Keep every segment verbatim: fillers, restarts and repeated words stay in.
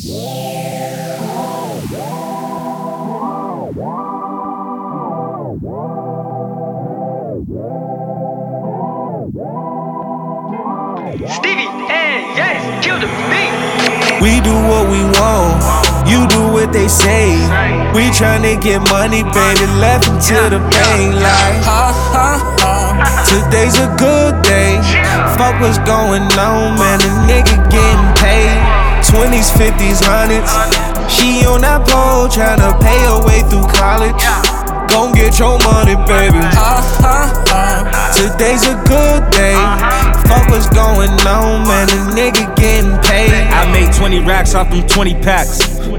Stevie, hey, yes, kill the beat. We do what we want, you do what they say. We tryna get money, baby, left into the bank like ha ha ha. Today's a good day. Fuck what's going on, man, a nigga getting paid. Twenties, fifties, hundreds. She on that pole tryna pay her way through college. Gon' get your money, baby. Ha ha ha. Today's a good day. Fuck what's going on, man, a nigga getting paid. I made twenty racks off them twenty packs.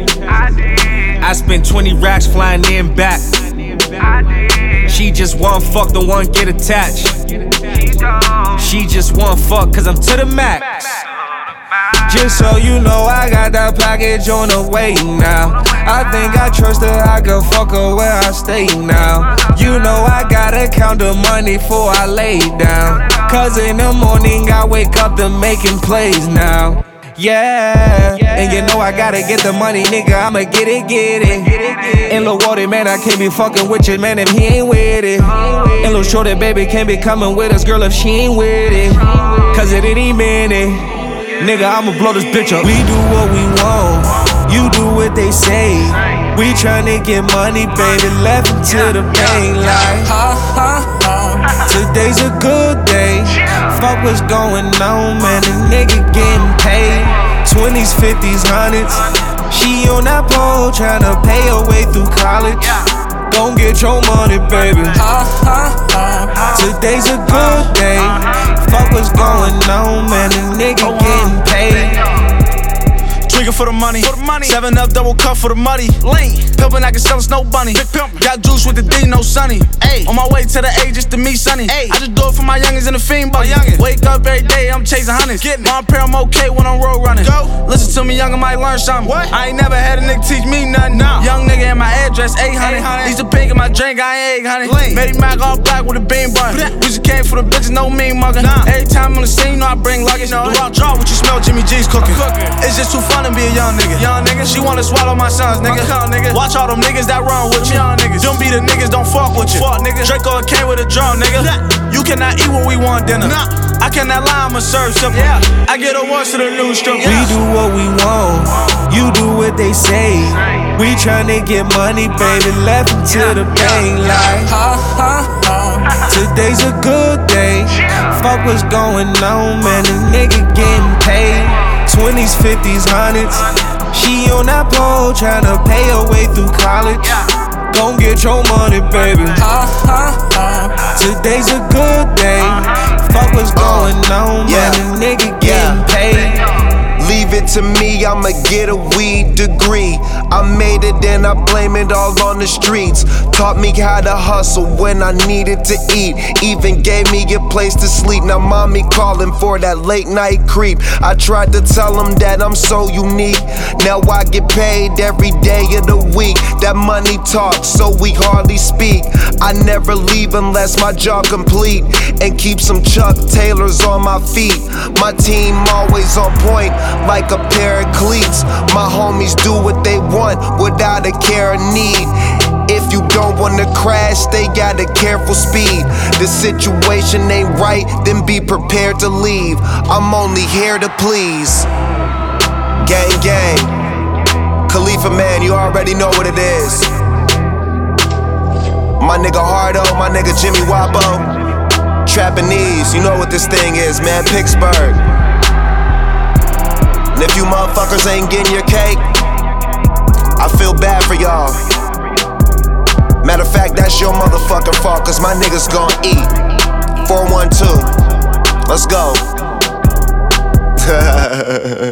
I spent twenty racks flying in back. She just want fuck, the one get attached. She just want fuck, cause I'm to the max. Just so you know, I got that package on the way now. I think I trust her, I can fuck her where I stay now. You know I gotta count the money before I lay down. Cause in the morning I wake up to making plays now. Yeah, and you know I gotta get the money, nigga, I'ma get it, get it. And Lil Waldy, man, I can't be fucking with you, man, if he ain't with it. And Lil Shorty, baby, can't be coming with us, girl, if she ain't with it. Cause at any minute, nigga, I'ma blow this bitch up. We do what we want, you do what they say. We tryna get money, baby, left into the bank like ha ha ha. Today's a good day. Fuck what's going on, man, a nigga getting paid. Twenties, fifties, hundreds. She on that pole tryna pay her way through college. Gon' get your money, baby. Ha ha ha. Today's a good day. Fuck what's going on, man, a nigga getting paid. Trigger for the money, for the money. Seven up, double cup for the muddy. Lean, pimpin', I can sell a snow bunny. Big pimp, got juice with the D, no sunny. Ayy, on my way to the A just to meet Sunny. Ayy, I just do it for my youngins in the fiend buggy. Wake up every day, I'm chasing hundreds. My pair, I'm okay when I'm road running. Go, listen to me, youngin' might learn something. What? I ain't never had a nigga teach me nothing. No. Young nigga in my address, eight hundred. He's a pink in my drink, I ain't egg, honey. Made Mac all black with a bean bun. We just came for the bitches, no mean muggin'. Nah. Every time on the scene, you know I bring luggage. The raw draw, what you smell, Jimmy G's cooking. It's just too fun to be a young nigga. Young nigga, she wanna swallow my sons, nigga. nigga. Watch all them niggas that run with you. Young niggas, them be the niggas, don't fuck with you. Fuck, nigga. Draco came with a drum, nigga. Nah. You cannot eat when we want dinner. Nah. I cannot lie, I'ma serve simple. Yeah. I get awards to the new strip. Yeah. We do what we want, you do what they say. We tryna get money, baby, left into the bank like ha ha ha. Today's a good day. Fuck what's going on, man, a nigga getting paid. Twenties, fifties, hundreds. She on that pole tryna pay her way through college. Gon' get your money, baby. Ha ha ha. Today's a good day. Fuck what's going on, man, a nigga getting paid. Leave it to me, I'ma get a weed degree. I made it and I blame it all on the streets. Taught me how to hustle when I needed to eat. Even gave me a place to sleep. Now mommy calling for that late night creep. I tried to tell them that I'm so unique. Now I get paid every day of the week. That money talks, so we hardly speak. I never leave unless my job complete. And keep some Chuck Taylors on my feet. My team always on point, like a pair of cleats. My homies do what they want without a care or need. If you don't wanna crash, they got a careful speed. The situation ain't right, then be prepared to leave. I'm only here to please. Gang, gang. Khalifa, man, you already know what it is. My nigga Hardo, my nigga Jimmy Wabo. Trapanese, you know what this thing is, man. Pittsburgh. And if you motherfuckers ain't getting your cake, I feel bad for y'all. Matter of fact, that's your motherfucking fault, cause my niggas gon' eat. four one two, let's go.